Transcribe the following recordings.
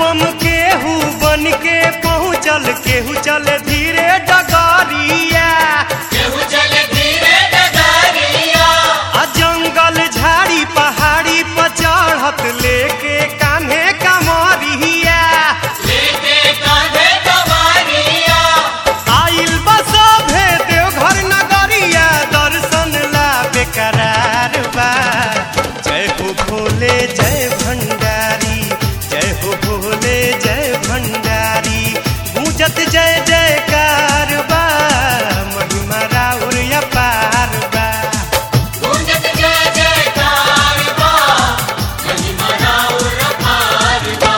बम केहू बन के पहुँचल, केहू चले धीरे डगरिया, केहू चले धीरे डगरिया। जंगल झाड़ी पहाड़ी पर चढ़त लेके कान्हे कमरिया, लेके कांधे कमरिया। आइल बस भे देवघर नगरिया, दर्शन ला बेकरार बा। जय हो भोले जय भंडारी, जय हो भोले जय भंडारी, गूंजत जय जयकार बा, महिमा राउर अपार बा। गूंजत जय जयकार बा, महिमा राउर अपार बा।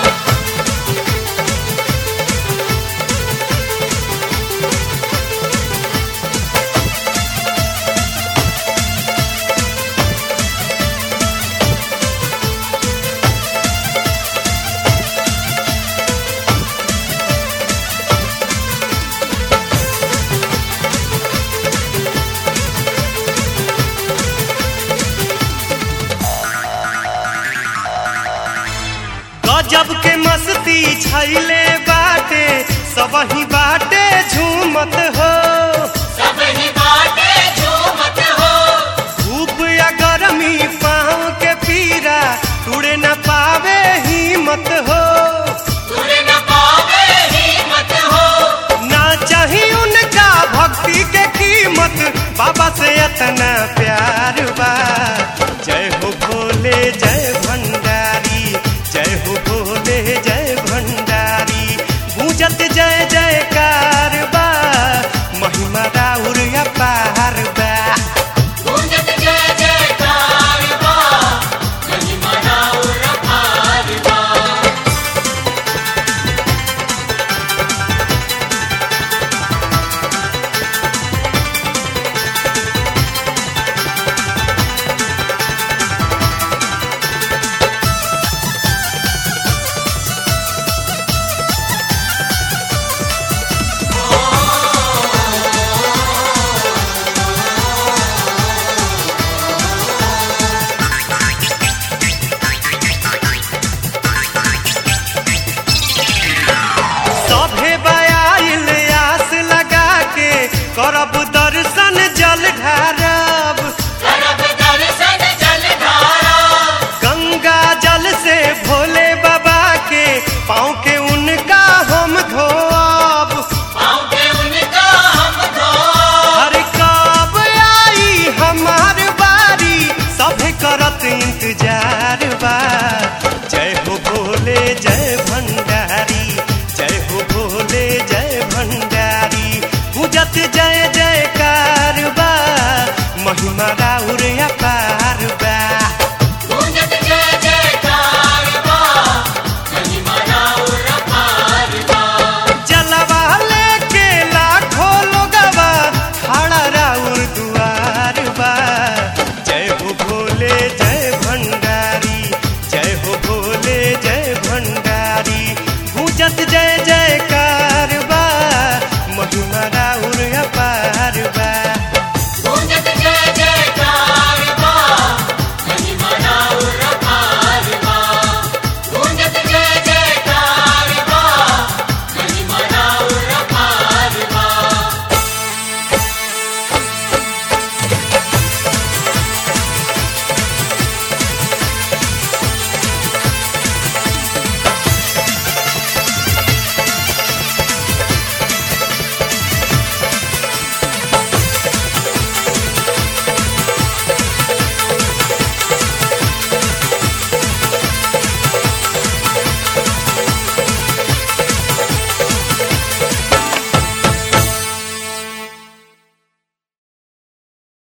गजब के मस्ती छैले बाटे, सबही बाटे झूमत हो, सबही बाटे झूमत हो। धूप या गर्मी पाँव के पीरा टूटे न पावे हिम्मत हो, तूने न पावे हिम्मत हो। ना चाही उनका भक्ति के कीमत, बाबा से इतना प्यार बा। जय हो भोले जय भंडारी, जय हो भोले जय भंडारी, गूंजत जय जयकार बा, महिमा राउर अपार बा। गूंजत जय जयकार बा, महिमा राउर अपार बा। सभे बयाइल आस लगा के, करब दर्शन जल ढारब, करब दर्शन जल धारा। गंगा जल से भोले बाबा के पाँव के उनका हम धोब। पाँव के उनका हम धो। हर कब आई हमार बारी, सभे करत इंतजार बा। जय हो भोले जय भंडारी, जय हो भोले जय भंडारी, गूंजत जय जयकार बा, महिमा राउर अपार बा। गूंजत जय जयकार बा, महिमा राउर अपार बा। जलवा लेके लाखों लोगवा खड़ा राउर दुआर बा। जय हो भोले